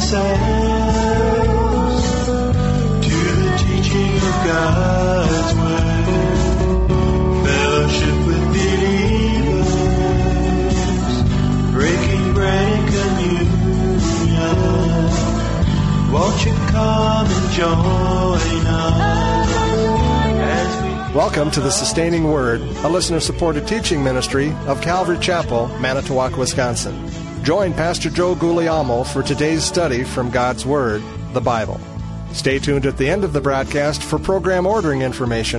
ourselves to the teaching of God's Word, fellowship with believers, breaking bread and communion. Won't you come and join us as we... Welcome to the Sustaining Word, a listener-supported teaching ministry of Calvary Chapel, Manitowoc, Wisconsin. Join Pastor Joe Guglielmo for today's study from God's Word, the Bible. Stay tuned at the end of the broadcast for program ordering information.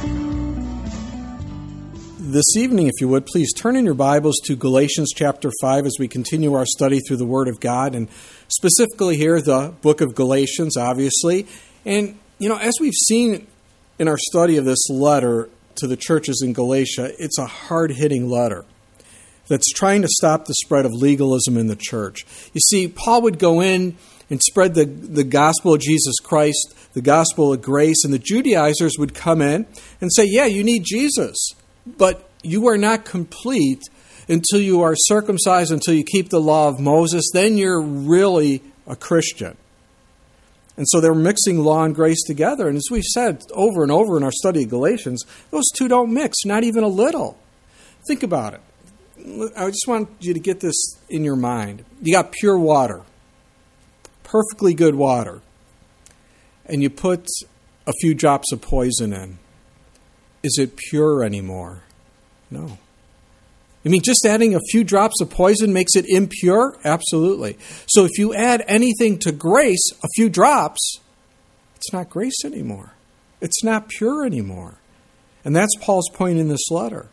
This evening, if you would, please turn in your Bibles to Galatians chapter 5 as we continue our study through the Word of God, and specifically here, the book of Galatians, obviously. And, as we've seen in our study of this letter to the churches in Galatia, it's a hard-hitting letter that's trying to stop the spread of legalism in the church. You see, Paul would go in and spread the gospel of Jesus Christ, the gospel of grace, and the Judaizers would come in and say, yeah, you need Jesus, but you are not complete until you are circumcised, until you keep the law of Moses. Then you're really a Christian. And so they're mixing law and grace together. And as we've said over and over in our study of Galatians, those two don't mix, not even a little. Think about it. I just want you to get this in your mind. You got pure water, perfectly good water, and you put a few drops of poison in. Is it pure anymore? No. I mean, just adding a few drops of poison makes it impure? Absolutely. So if you add anything to grace, a few drops, it's not grace anymore. It's not pure anymore. And that's Paul's point in this letter.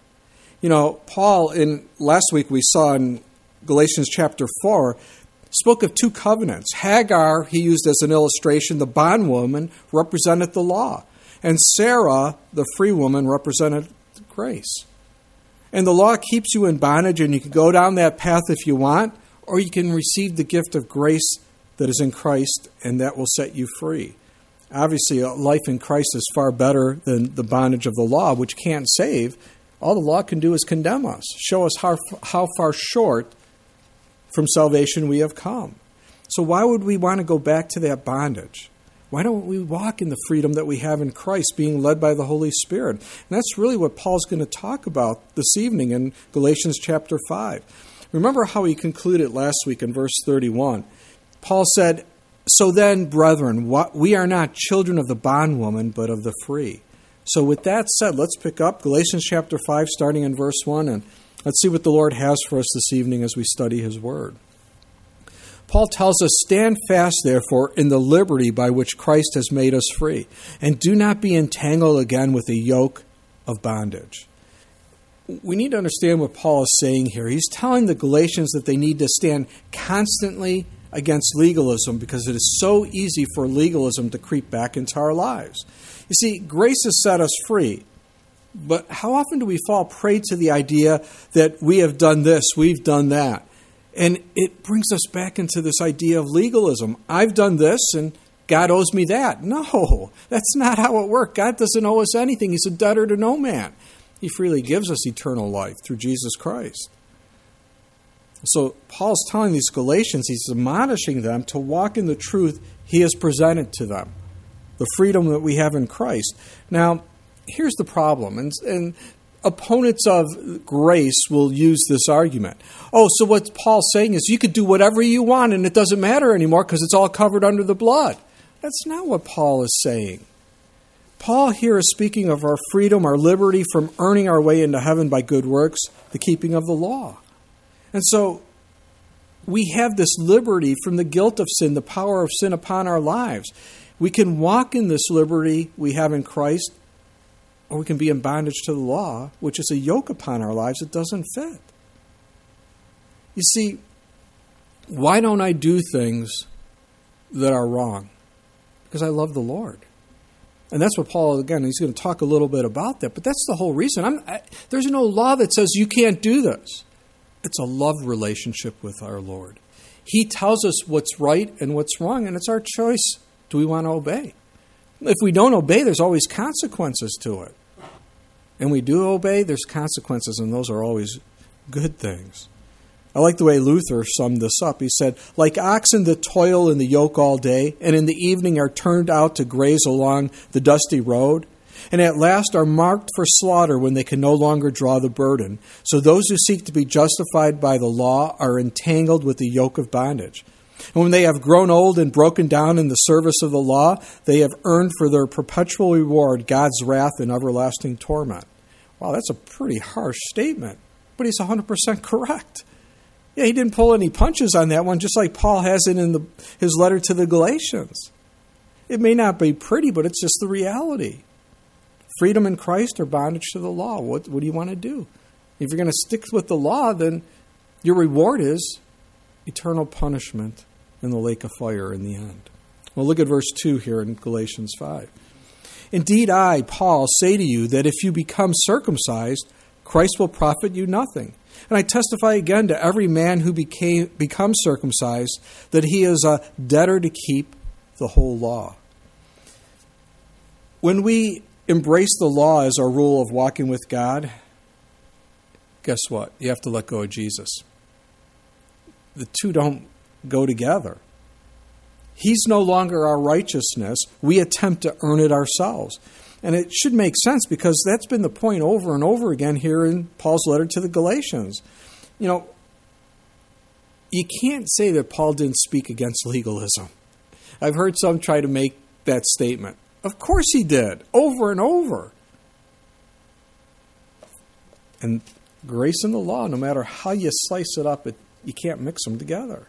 Paul, last week we saw in Galatians chapter 4, spoke of two covenants. Hagar, he used as an illustration, the bondwoman represented the law. And Sarah, the free woman, represented grace. And the law keeps you in bondage, and you can go down that path if you want, or you can receive the gift of grace that is in Christ, and that will set you free. Obviously, a life in Christ is far better than the bondage of the law, which can't save. All the law can do is condemn us, show us how far short from salvation we have come. So why would we want to go back to that bondage? Why don't we walk in the freedom that we have in Christ, being led by the Holy Spirit? And that's really what Paul's going to talk about this evening in Galatians chapter 5. Remember how he concluded last week in verse 31. Paul said, "So then, brethren, we are not children of the bondwoman, but of the free." So with that said, let's pick up Galatians chapter 5, starting in verse 1, and let's see what the Lord has for us this evening as we study His Word. Paul tells us, "Stand fast, therefore, in the liberty by which Christ has made us free, and do not be entangled again with a yoke of bondage." We need to understand what Paul is saying here. He's telling the Galatians that they need to stand constantly against legalism because it is so easy for legalism to creep back into our lives. You see, grace has set us free, but how often do we fall prey to the idea that we have done this, we've done that? And it brings us back into this idea of legalism. I've done this and God owes me that. No, that's not how it works. God doesn't owe us anything. He's a debtor to no man. He freely gives us eternal life through Jesus Christ. So Paul's telling these Galatians, he's admonishing them to walk in the truth he has presented to them, the freedom that we have in Christ. Now, here's the problem, and opponents of grace will use this argument. Oh, so what Paul's saying is you could do whatever you want and it doesn't matter anymore because it's all covered under the blood. That's not what Paul is saying. Paul here is speaking of our freedom, our liberty from earning our way into heaven by good works, the keeping of the law. And so we have this liberty from the guilt of sin, the power of sin upon our lives. We can walk in this liberty we have in Christ, or we can be in bondage to the law, which is a yoke upon our lives that doesn't fit. You see, why don't I do things that are wrong? Because I love the Lord. And that's what Paul, again, he's going to talk a little bit about that. But that's the whole reason. There's no law that says you can't do this. It's a love relationship with our Lord. He tells us what's right and what's wrong, and it's our choice. Do we want to obey? If we don't obey, there's always consequences to it. And we do obey, there's consequences, and those are always good things. I like the way Luther summed this up. He said, like oxen that toil in the yoke all day, and in the evening are turned out to graze along the dusty road, and at last are marked for slaughter when they can no longer draw the burden. So those who seek to be justified by the law are entangled with the yoke of bondage. And when they have grown old and broken down in the service of the law, they have earned for their perpetual reward God's wrath and everlasting torment. Wow, that's a pretty harsh statement, but he's 100% correct. Yeah, he didn't pull any punches on that one, just like Paul has it in his letter to the Galatians. It may not be pretty, but it's just the reality. Freedom in Christ or bondage to the law? What do you want to do? If you're going to stick with the law, then your reward is eternal punishment in the lake of fire in the end. Well, look at verse 2 here in Galatians 5. Indeed, I, Paul, say to you that if you become circumcised, Christ will profit you nothing. And I testify again to every man who becomes circumcised that he is a debtor to keep the whole law. When we embrace the law as our rule of walking with God, guess what? You have to let go of Jesus. The two don't go together. He's no longer our righteousness. We attempt to earn it ourselves. And it should make sense because that's been the point over and over again here in Paul's letter to the Galatians. You know, you can't say that Paul didn't speak against legalism. I've heard some try to make that statement. Of course he did, over and over. And grace and the law, no matter how you slice it up, you can't mix them together.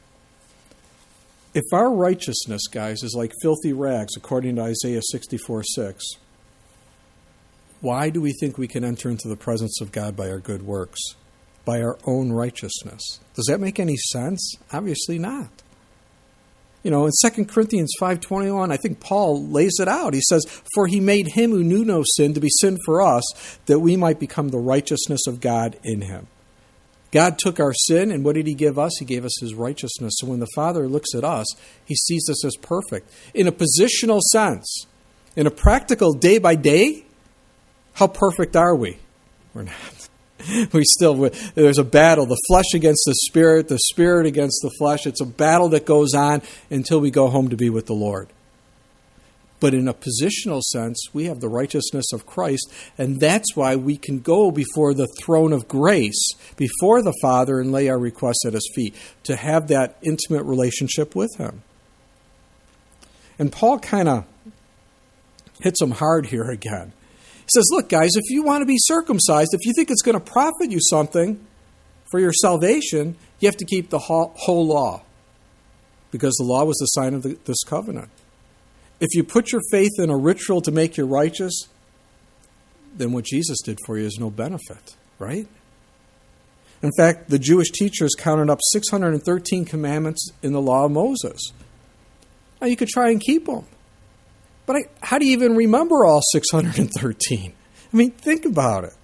If our righteousness, guys, is like filthy rags, according to Isaiah 64:6, why do we think we can enter into the presence of God by our good works, by our own righteousness? Does that make any sense? Obviously not. You know, in 2 Corinthians 5:21, I think Paul lays it out. He says, "For he made him who knew no sin to be sin for us, that we might become the righteousness of God in him." God took our sin, and what did he give us? He gave us his righteousness. So when the Father looks at us, he sees us as perfect. In a positional sense, in a practical day by day, how perfect are we? We're not. There's a battle, the flesh against the spirit against the flesh. It's a battle that goes on until we go home to be with the Lord. But in a positional sense, we have the righteousness of Christ, and that's why we can go before the throne of grace, before the Father, and lay our requests at his feet, to have that intimate relationship with him. And Paul kind of hits them hard here again. He says, look, guys, if you want to be circumcised, if you think it's going to profit you something for your salvation, you have to keep the whole law, because the law was the sign of this covenant. If you put your faith in a ritual to make you righteous, then what Jesus did for you is no benefit, right? In fact, the Jewish teachers counted up 613 commandments in the law of Moses. Now, you could try and keep them. But how do you even remember all 613? I mean, think about it.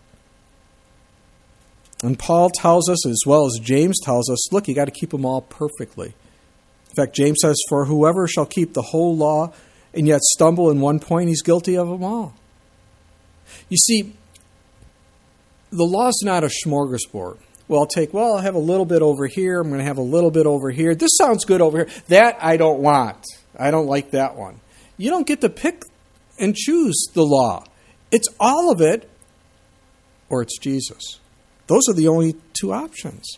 And Paul tells us, as well as James tells us, look, you got to keep them all perfectly. In fact, James says, for whoever shall keep the whole law and yet stumble in one point, he's guilty of them all. You see, the law is not a smorgasbord. I'll have a little bit over here. I'm going to have a little bit over here. This sounds good over here. That I don't want. I don't like that one. You don't get to pick and choose the law. It's all of it, or it's Jesus. Those are the only two options.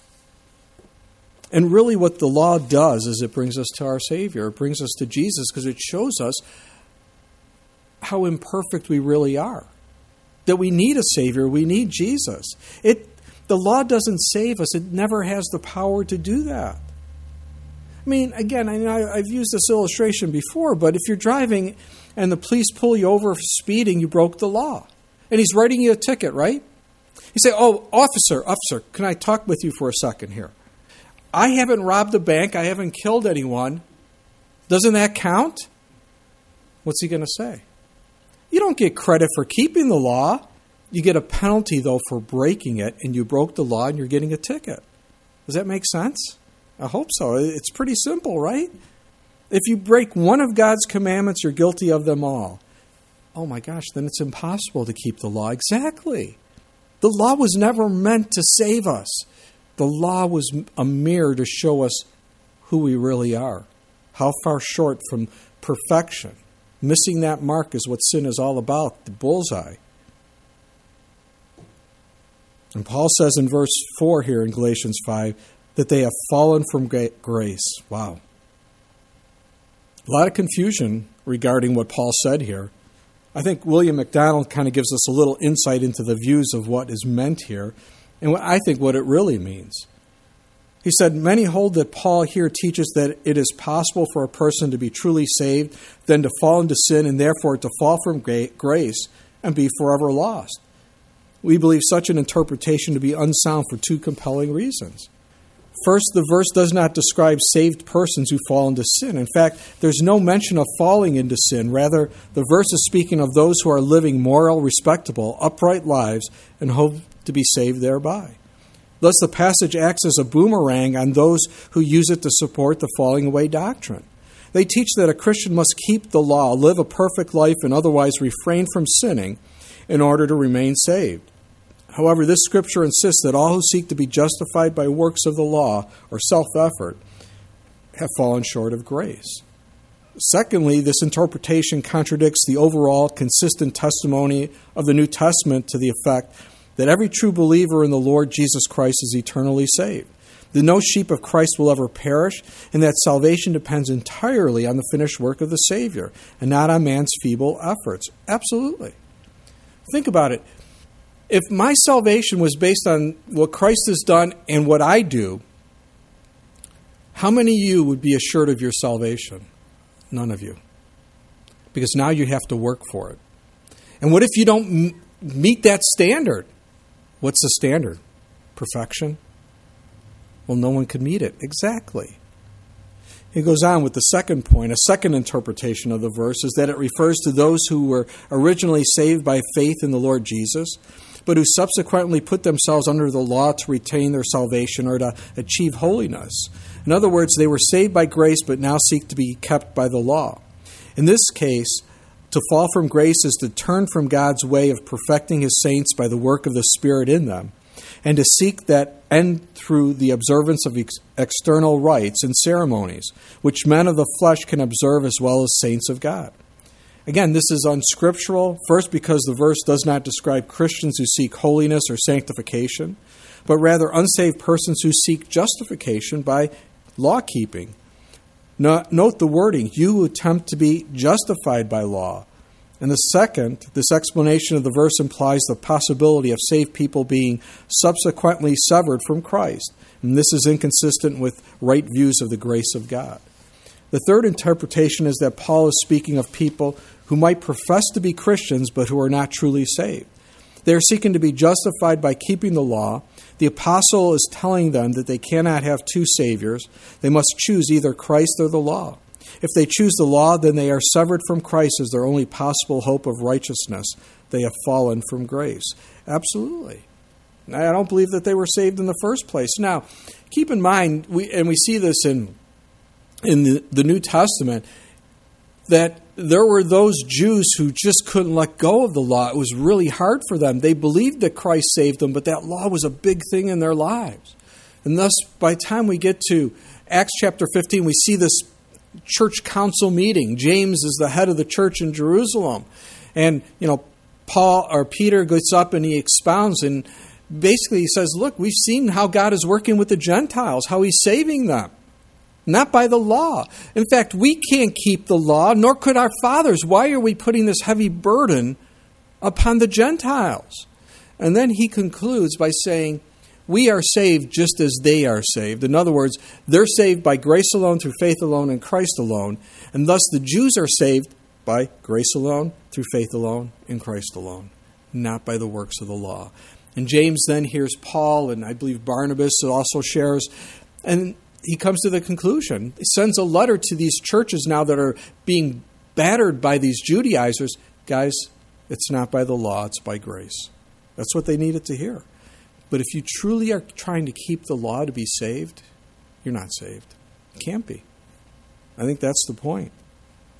And really what the law does is it brings us to our Savior. It brings us to Jesus because it shows us how imperfect we really are. That we need a Savior. We need Jesus. The law doesn't save us. It never has the power to do that. I mean, again, I've used this illustration before, but if you're driving and the police pull you over for speeding, you broke the law. And he's writing you a ticket, right? You say, officer, can I talk with you for a second here? I haven't robbed a bank. I haven't killed anyone. Doesn't that count? What's he going to say? You don't get credit for keeping the law. You get a penalty, though, for breaking it, and you broke the law and you're getting a ticket. Does that make sense? I hope so. It's pretty simple, right? If you break one of God's commandments, you're guilty of them all. Oh my gosh, then it's impossible to keep the law. Exactly. The law was never meant to save us. The law was a mirror to show us who we really are, how far short from perfection. Missing that mark is what sin is all about, the bullseye. And Paul says in verse 4 here in Galatians 5 that they have fallen from grace. Wow. A lot of confusion regarding what Paul said here. I think William MacDonald kind of gives us a little insight into the views of what is meant here and I think what it really means. He said, many hold that Paul here teaches that it is possible for a person to be truly saved, then to fall into sin, and therefore to fall from grace and be forever lost. We believe such an interpretation to be unsound for two compelling reasons. First, the verse does not describe saved persons who fall into sin. In fact, there's no mention of falling into sin. Rather, the verse is speaking of those who are living moral, respectable, upright lives and hope to be saved thereby. Thus, the passage acts as a boomerang on those who use it to support the falling away doctrine. They teach that a Christian must keep the law, live a perfect life, and otherwise refrain from sinning in order to remain saved. However, this scripture insists that all who seek to be justified by works of the law or self-effort have fallen short of grace. Secondly, this interpretation contradicts the overall consistent testimony of the New Testament to the effect that every true believer in the Lord Jesus Christ is eternally saved, that no sheep of Christ will ever perish, and that salvation depends entirely on the finished work of the Savior and not on man's feeble efforts. Absolutely. Think about it. If my salvation was based on what Christ has done and what I do, how many of you would be assured of your salvation? None of you. Because now you have to work for it. And what if you don't meet that standard? What's the standard? Perfection? Well, no one could meet it. Exactly. He goes on with the second point. A second interpretation of the verse is that it refers to those who were originally saved by faith in the Lord Jesus, but who subsequently put themselves under the law to retain their salvation or to achieve holiness. In other words, they were saved by grace, but now seek to be kept by the law. In this case, to fall from grace is to turn from God's way of perfecting His saints by the work of the Spirit in them, and to seek that end through the observance of external rites and ceremonies, which men of the flesh can observe as well as saints of God. Again, this is unscriptural, first because the verse does not describe Christians who seek holiness or sanctification, but rather unsaved persons who seek justification by law-keeping. Note the wording, you who attempt to be justified by law. And the second, this explanation of the verse implies the possibility of saved people being subsequently severed from Christ. And this is inconsistent with right views of the grace of God. The third interpretation is that Paul is speaking of people who might profess to be Christians but who are not truly saved. They are seeking to be justified by keeping the law. The apostle is telling them that they cannot have two saviors. They must choose either Christ or the law. If they choose the law, then they are severed from Christ as their only possible hope of righteousness. They have fallen from grace. Absolutely. I don't believe that they were saved in the first place. Now, keep in mind, we see this in the New Testament, that there were those Jews who just couldn't let go of the law. It was really hard for them. They believed that Christ saved them, but that law was a big thing in their lives. And thus, by the time we get to Acts chapter 15, we see this church council meeting. James is the head of the church in Jerusalem. And, Peter gets up and he expounds and basically he says, look, we've seen how God is working with the Gentiles, how He's saving them. Not by the law. In fact, we can't keep the law, nor could our fathers. Why are we putting this heavy burden upon the Gentiles? And then he concludes by saying, we are saved just as they are saved. In other words, they're saved by grace alone, through faith alone, in Christ alone. And thus the Jews are saved by grace alone, through faith alone, in Christ alone, not by the works of the law. And James then hears Paul, and I believe Barnabas also shares, and he comes to the conclusion. He sends a letter to these churches now that are being battered by these Judaizers. Guys, it's not by the law, it's by grace. That's what they needed to hear. But if you truly are trying to keep the law to be saved, you're not saved. You can't be. I think that's the point.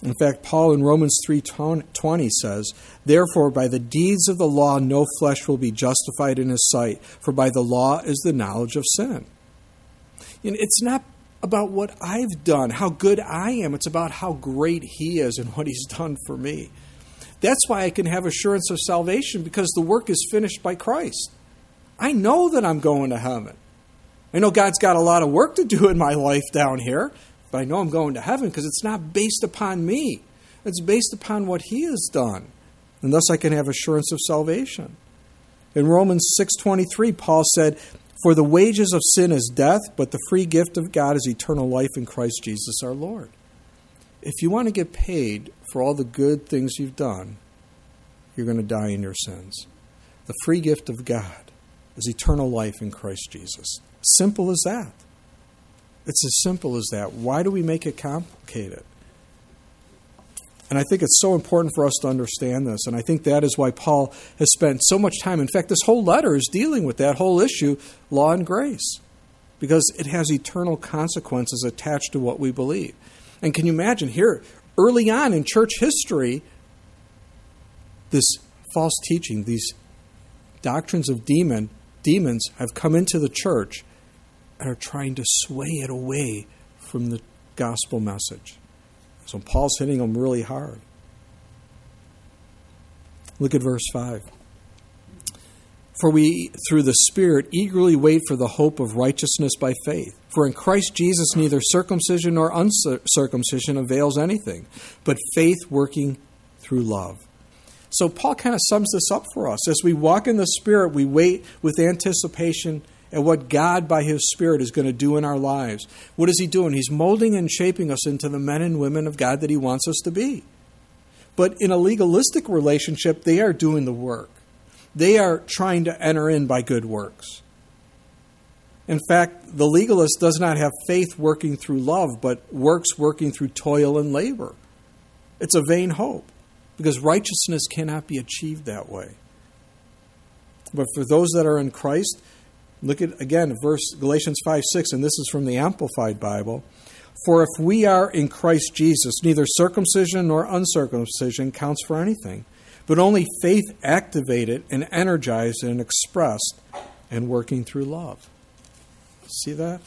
In fact, Paul in Romans 3:20 says, "Therefore, by the deeds of the law, no flesh will be justified in his sight, for by the law is the knowledge of sin." And it's not about what I've done, how good I am. It's about how great he is and what he's done for me. That's why I can have assurance of salvation, because the work is finished by Christ. I know that I'm going to heaven. I know God's got a lot of work to do in my life down here, but I know I'm going to heaven because it's not based upon me. It's based upon what he has done. And thus I can have assurance of salvation. In Romans 6:23, Paul said, "For the wages of sin is death, but the free gift of God is eternal life in Christ Jesus our Lord." If you want to get paid for all the good things you've done, you're going to die in your sins. The free gift of God is eternal life in Christ Jesus. Simple as that. It's as simple as that. Why do we make it complicated? And I think it's so important for us to understand this. And I think that is why Paul has spent so much time. In fact, this whole letter is dealing with that whole issue, law and grace, because it has eternal consequences attached to what we believe. And can you imagine here, early on in church history, this false teaching, these doctrines of demons have come into the church and are trying to sway it away from the gospel message. So Paul's hitting them really hard. Look at verse 5. "For we, through the Spirit, eagerly wait for the hope of righteousness by faith. For in Christ Jesus neither circumcision nor uncircumcision avails anything, but faith working through love." So Paul kind of sums this up for us. As we walk in the Spirit, we wait with anticipation at what God, by his Spirit, is going to do in our lives. What is he doing? He's molding and shaping us into the men and women of God that he wants us to be. But in a legalistic relationship, they are doing the work. They are trying to enter in by good works. In fact, the legalist does not have faith working through love, but works working through toil and labor. It's a vain hope, because righteousness cannot be achieved that way. But for those that are in Christ, look at, again, Galatians 5:6, and this is from the Amplified Bible. "For if we are in Christ Jesus, neither circumcision nor uncircumcision counts for anything, but only faith activated and energized and expressed and working through love." See that?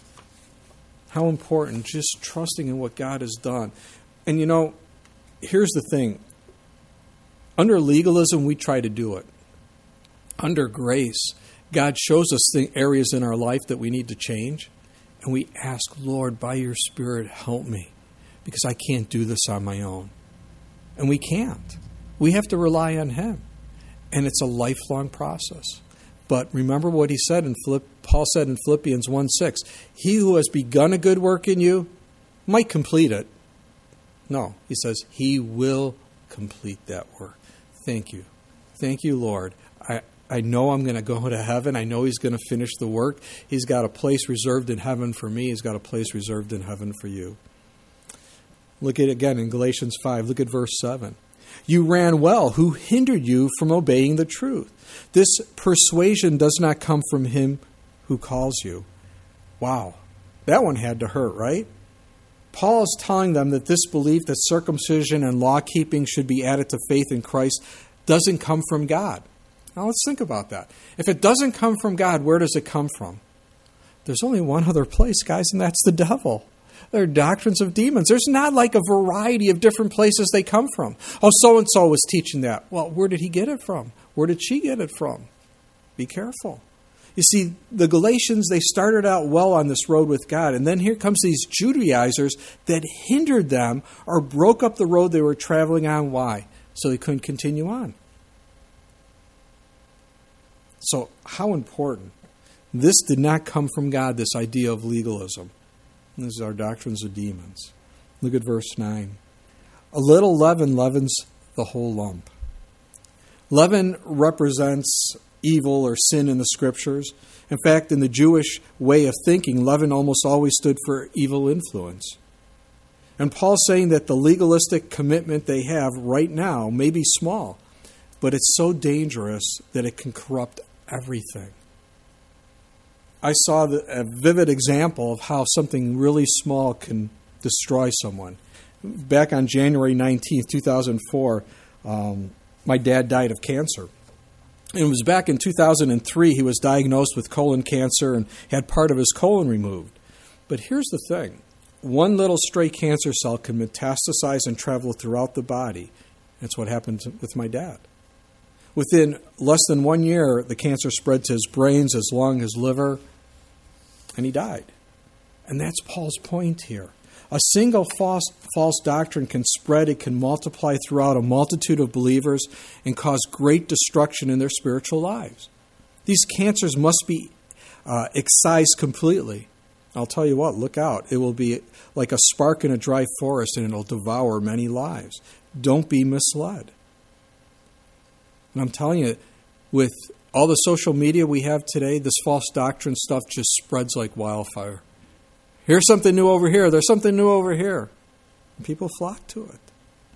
How important, just trusting in what God has done. And you know, here's the thing. Under legalism, we try to do it. Under grace, God shows us the areas in our life that we need to change, and we ask, "Lord, by your Spirit, help me, because I can't do this on my own." And we can't. We have to rely on him, and it's a lifelong process. But remember what he said Paul said in Philippians 1:6, "He who has begun a good work in you might complete it." No, he says, "He will complete that work." Thank you. Thank you, Lord. I know I'm going to go to heaven. I know he's going to finish the work. He's got a place reserved in heaven for me. He's got a place reserved in heaven for you. Look at it again in Galatians 5. Look at verse 7. "You ran well. Who hindered you from obeying the truth? This persuasion does not come from him who calls you." Wow. That one had to hurt, right? Paul is telling them that this belief that circumcision and law-keeping should be added to faith in Christ doesn't come from God. Now let's think about that. If it doesn't come from God, where does it come from? There's only one other place, guys, and that's the devil. There are doctrines of demons. There's not like a variety of different places they come from. Oh, so-and-so was teaching that. Well, where did he get it from? Where did she get it from? Be careful. You see, the Galatians, they started out well on this road with God, and then here comes these Judaizers that hindered them or broke up the road they were traveling on. Why? So they couldn't continue on. So how important. This did not come from God, this idea of legalism. These are doctrines of demons. Look at verse 9. "A little leaven leavens the whole lump." Leaven represents evil or sin in the Scriptures. In fact, in the Jewish way of thinking, leaven almost always stood for evil influence. And Paul's saying that the legalistic commitment they have right now may be small, but it's so dangerous that it can corrupt everything. I saw a vivid example of how something really small can destroy someone. Back on January 19th, 2004, my dad died of cancer. And it was back in 2003 he was diagnosed with colon cancer and had part of his colon removed. But here's the thing. One little stray cancer cell can metastasize and travel throughout the body. That's what happened with my dad. Within less than 1 year, the cancer spread to his brains, his lung, his liver, and he died. And that's Paul's point here. A single false doctrine can spread, it can multiply throughout a multitude of believers and cause great destruction in their spiritual lives. These cancers must be excised completely. I'll tell you what, look out. It will be like a spark in a dry forest and it'll devour many lives. Don't be misled. And I'm telling you, with all the social media we have today, this false doctrine stuff just spreads like wildfire. Here's something new over here. There's something new over here. And people flock to it.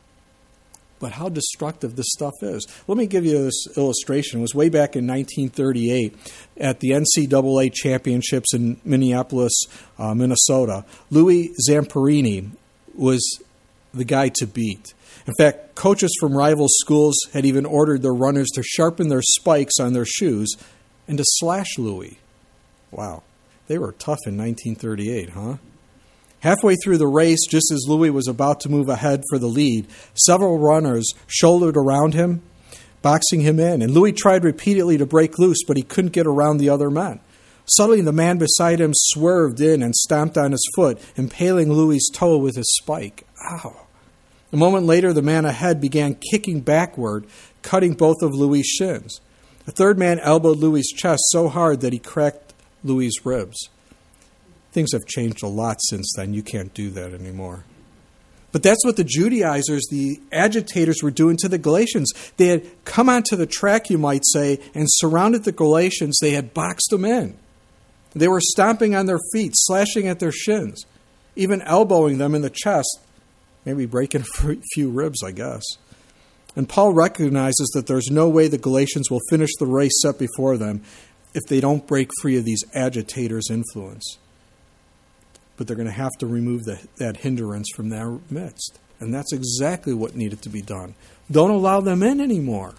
But how destructive this stuff is. Let me give you this illustration. It was way back in 1938 at the NCAA championships in Minneapolis, Minnesota. Louis Zamperini was the guy to beat. In fact, coaches from rival schools had even ordered their runners to sharpen their spikes on their shoes and to slash Louis. Wow, they were tough in 1938, huh? Halfway through the race, just as Louis was about to move ahead for the lead, several runners shouldered around him, boxing him in. And Louis tried repeatedly to break loose, but he couldn't get around the other men. Suddenly, the man beside him swerved in and stomped on his foot, impaling Louis' toe with his spike. Ow. A moment later, the man ahead began kicking backward, cutting both of Louis' shins. A third man elbowed Louis' chest so hard that he cracked Louis' ribs. Things have changed a lot since then. You can't do that anymore. But that's what the Judaizers, the agitators, were doing to the Galatians. They had come onto the track, you might say, and surrounded the Galatians. They had boxed them in. They were stomping on their feet, slashing at their shins, even elbowing them in the chest, maybe breaking a few ribs, I guess. And Paul recognizes that there's no way the Galatians will finish the race set before them if they don't break free of these agitators' influence. But they're going to have to remove that hindrance from their midst. And that's exactly what needed to be done. Don't allow them in anymore.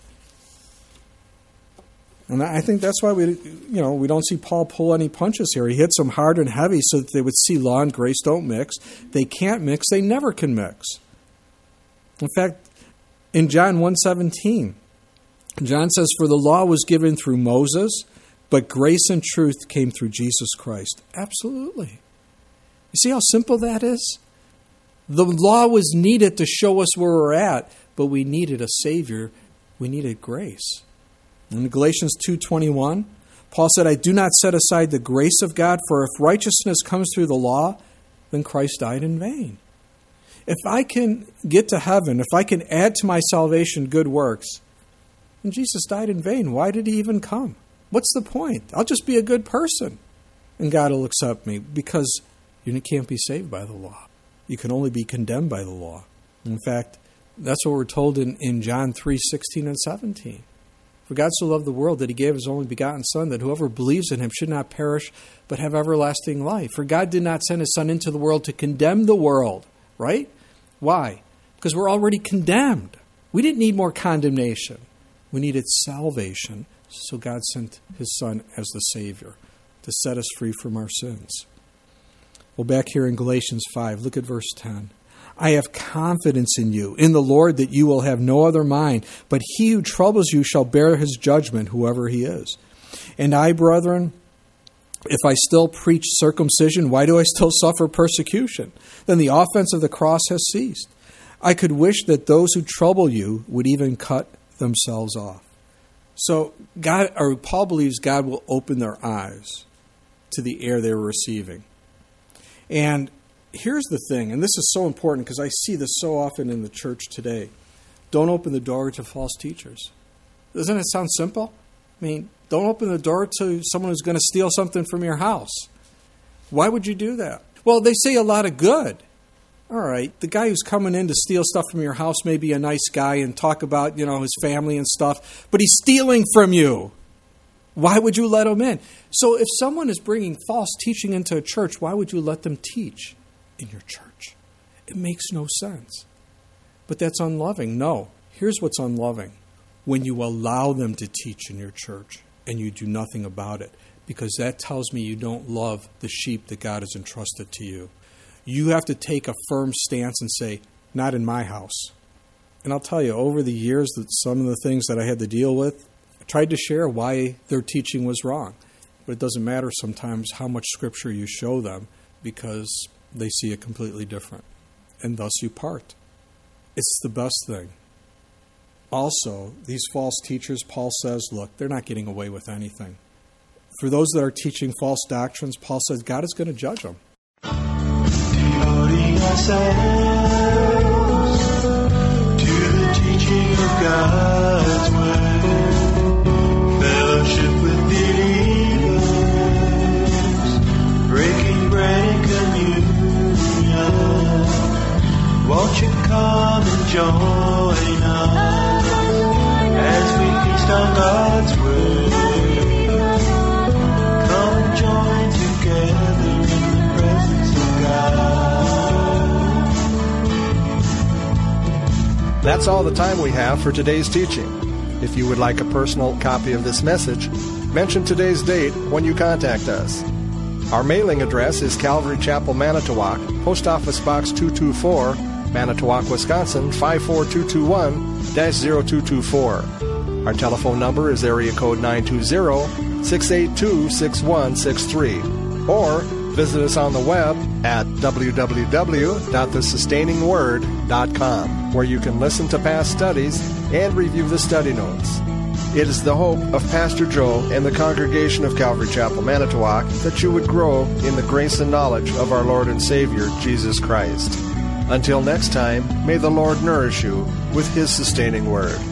And I think that's why we don't see Paul pull any punches here. He hits them hard and heavy so that they would see law and grace don't mix. They can't mix. They never can mix. In fact, in John 1:17, John says, "For the law was given through Moses, but grace and truth came through Jesus Christ." Absolutely. You see how simple that is? The law was needed to show us where we're at, but we needed a Savior. We needed grace. In Galatians 2:21, Paul said, "I do not set aside the grace of God, for if righteousness comes through the law, then Christ died in vain." If I can get to heaven, if I can add to my salvation good works, then Jesus died in vain. Why did he even come? What's the point? I'll just be a good person, and God will accept me, because you can't be saved by the law. You can only be condemned by the law. In fact, that's what we're told in John 3:16 and 17. For God so loved the world that he gave his only begotten Son, that whoever believes in him should not perish, but have everlasting life. For God did not send his Son into the world to condemn the world, right? Why? Because we're already condemned. We didn't need more condemnation. We needed salvation. So God sent his Son as the Savior to set us free from our sins. Well, back here in Galatians 5, look at verse 10. "I have confidence in you, in the Lord, that you will have no other mind, but he who troubles you shall bear his judgment, whoever he is. And I, brethren, if I still preach circumcision, why do I still suffer persecution? Then the offense of the cross has ceased. I could wish that those who trouble you would even cut themselves off." So Paul believes God will open their eyes to the air they were receiving. And here's the thing, and this is so important because I see this so often in the church today. Don't open the door to false teachers. Doesn't it sound simple? I mean, don't open the door to someone who's going to steal something from your house. Why would you do that? Well, they say a lot of good. All right, the guy who's coming in to steal stuff from your house may be a nice guy and talk about, his family and stuff, but he's stealing from you. Why would you let him in? So if someone is bringing false teaching into a church, why would you let them teach in your church? It makes no sense. But that's unloving. No. Here's what's unloving. When you allow them to teach in your church and you do nothing about it, because that tells me you don't love the sheep that God has entrusted to you. You have to take a firm stance and say, not in my house. And I'll tell you, over the years, that some of the things that I had to deal with, I tried to share why their teaching was wrong. But it doesn't matter sometimes how much Scripture you show them, because they see it completely different. And thus you part. It's the best thing. Also, these false teachers, Paul says, look, they're not getting away with anything. For those that are teaching false doctrines, Paul says God is going to judge them. Devoting ourselves to the teaching of God's word, fellowship with believers, breaking bread and communion. Won't you come and join us as we feast on God's word? Come and join together in the presence of God. That's all the time we have for today's teaching. If you would like a personal copy of this message, mention today's date when you contact us. Our mailing address is Calvary Chapel, Manitowoc, Post Office Box 224, Manitowoc, Wisconsin, 54221-0224. Our telephone number is area code 920-682-6163. Or visit us on the web at www.thesustainingword.com, where you can listen to past studies and review the study notes. It is the hope of Pastor Joe and the congregation of Calvary Chapel, Manitowoc, that you would grow in the grace and knowledge of our Lord and Savior, Jesus Christ. Until next time, may the Lord nourish you with His sustaining word.